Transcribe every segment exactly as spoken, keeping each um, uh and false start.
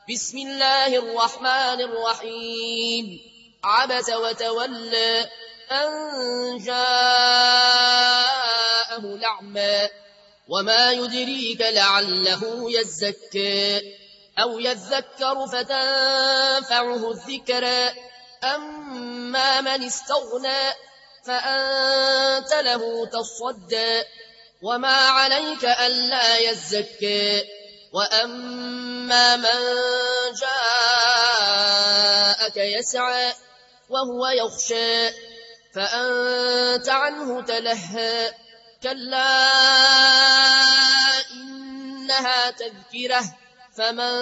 بسم الله الرحمن الرحيم عبس وتولى أن جاءه الأعمى وما يدريك لعله يزكى أو يذكر فتنفعه الذكرى أما من استغنى فأنت له تصدى وما عليك ألا يزكى وأما من جاءك يسعى وهو يخشى فأنت عنه تلهى كلا إنها تذكرة فمن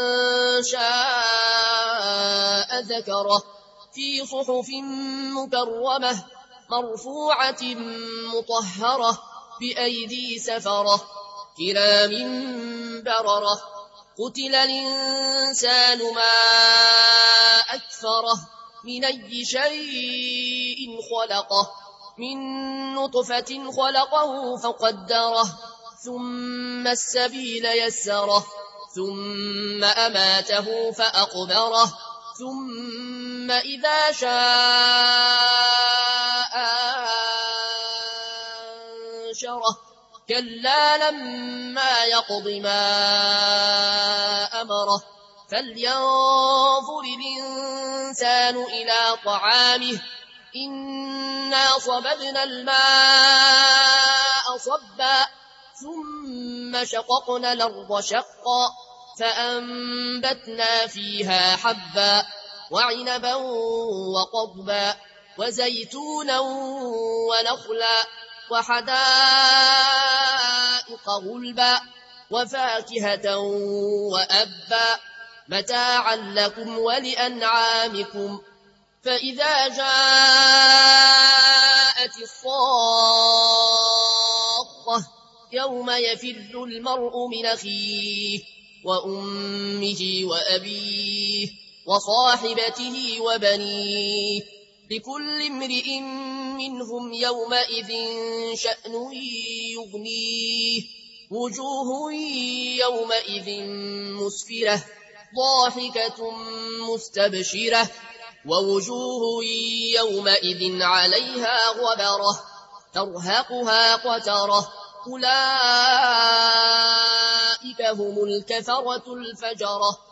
شاء ذكره في صحف مكرمة مرفوعة مطهرة بأيدي سفرة كرام بررة قتل الإنسان ما أكفره من أي شيء خلقه من نطفة خلقه فقدره ثم السبيل يسره ثم أماته فأقبره ثم إذا شاء أنشره كلا لما يقض ما أمره فلينظر الإنسان إلى طعامه إنا صببنا الماء صبا ثم شققنا الأرض شقا فأنبتنا فيها حبا وعنبا وقضبا وزيتونا ونخلا وحدائق غلبا وفاكهة وأبا متاعا لكم ولأنعامكم فإذا جاءت الصاخة يوم يفر المرء من أخيه وأمه وأبيه وصاحبته وبنيه لكل امرئ منهم يومئذ شأن يغنيه وجوه يومئذ مسفرة ضاحكة مستبشرة ووجوه يومئذ عليها غبرة ترهقها قترة أولئك هم الكفرة الفجرة